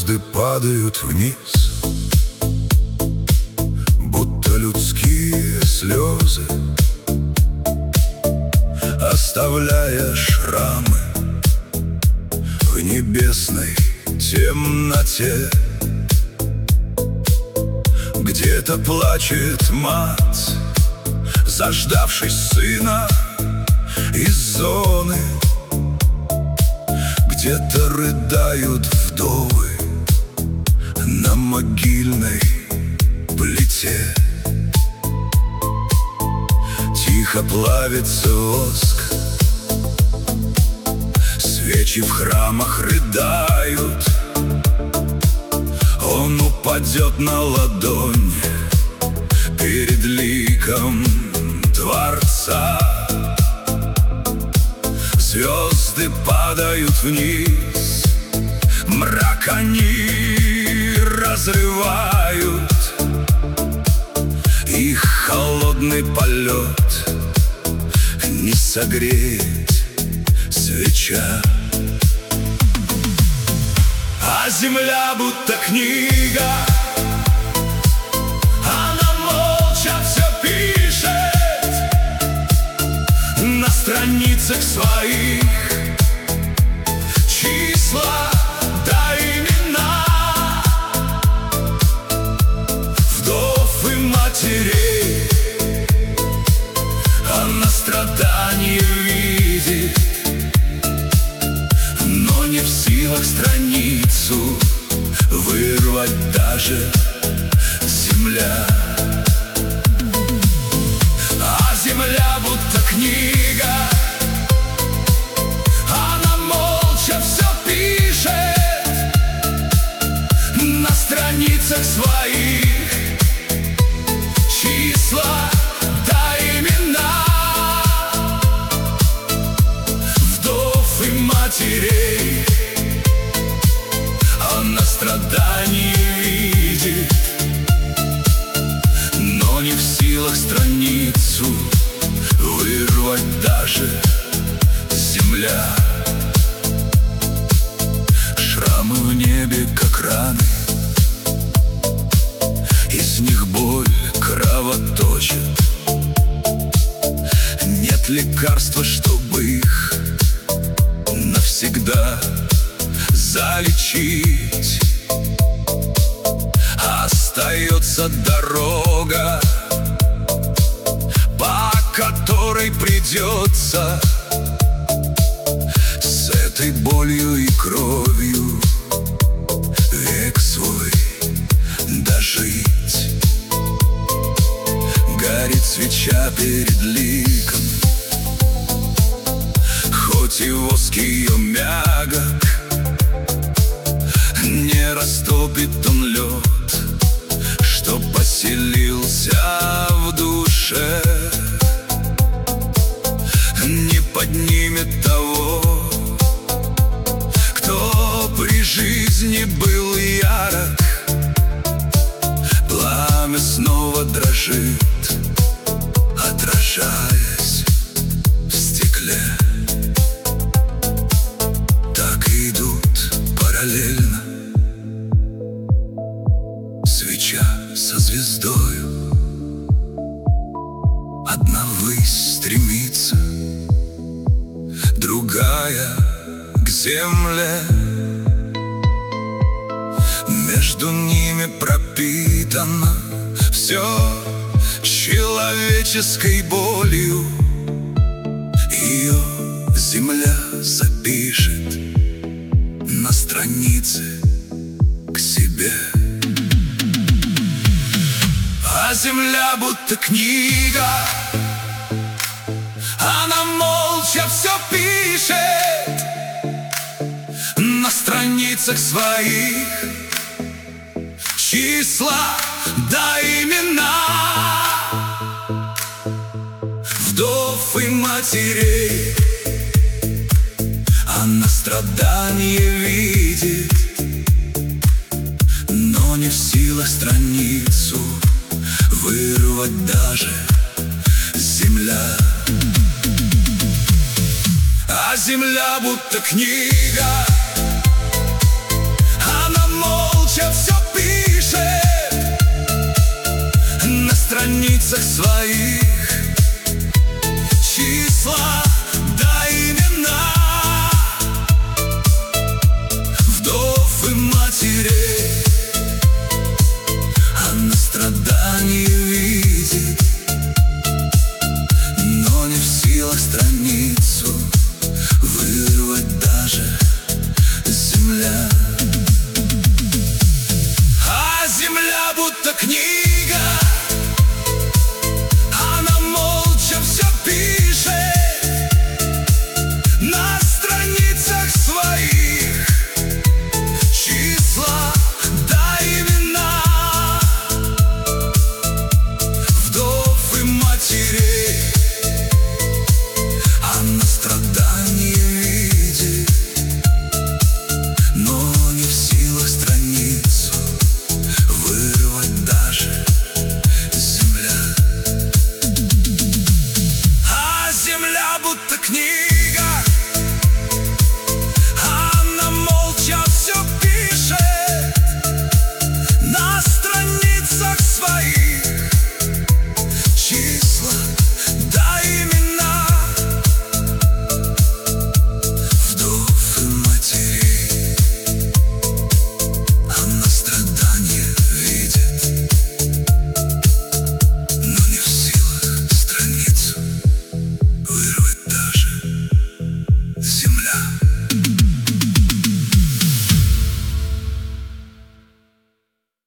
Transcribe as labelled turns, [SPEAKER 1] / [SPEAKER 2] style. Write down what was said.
[SPEAKER 1] Звезды падают вниз, будто людские слезы, оставляя шрамы в небесной темноте. Где-то плачет мать, заждавшись сына из зоны. Где-то рыдают вдовы на могильной плите. Тихо плавится воск, свечи в храмах рыдают. Он упадет на ладонь перед ликом Творца. Звезды падают вниз, мрак они разрывают. Их холодный полет не согреет свеча. А земля будто книга, она молча все пишет на страницах своих. Числа да имена вдов и матерей. Она страдания видит, но не в силах страницу вырвать даже земля. А земля будто книга, она молча все пишет на страницах своих. Числа да имена вдов и матерей. Она страдания видит, но не в силах страницу вырвать даже земля. Шрамы в небе, как раны, из них боль кровоточит. Нет лекарства, чтобы их навсегда залечить. Остается дорога, по которой придется с этой болью и кровью век свой дожить. Горит свеча перед ликом, хоть и воск ее мягок, не растопит он лед, что поселился в душе. Не поднимет того, кто при жизни был ярок. Пламя снова дрожит, отражаясь в стекле. Так и идут параллельно свеча со звездою. Одна ввысь стремится, другая к земле. Между ними пропитано все человеческой болью. Ее земля запишет на странице к себе. А земля будто книга, она молча все пишет на страницах своих. Числа да имена вдов и матерей. Она страдания видит, но не в силах страницу вырвать даже земля. А земля будто книга, она молча страницах своих числа да имена вдов и матерей. Она страдания видит, но не в силах страницу вырвать даже земля. А земля будто книга, она молча все пишет на страницах своих числа да имена вдов и матерей. Она страдания видит, но не в силах страницу вырвать даже земля. А земля будто книга,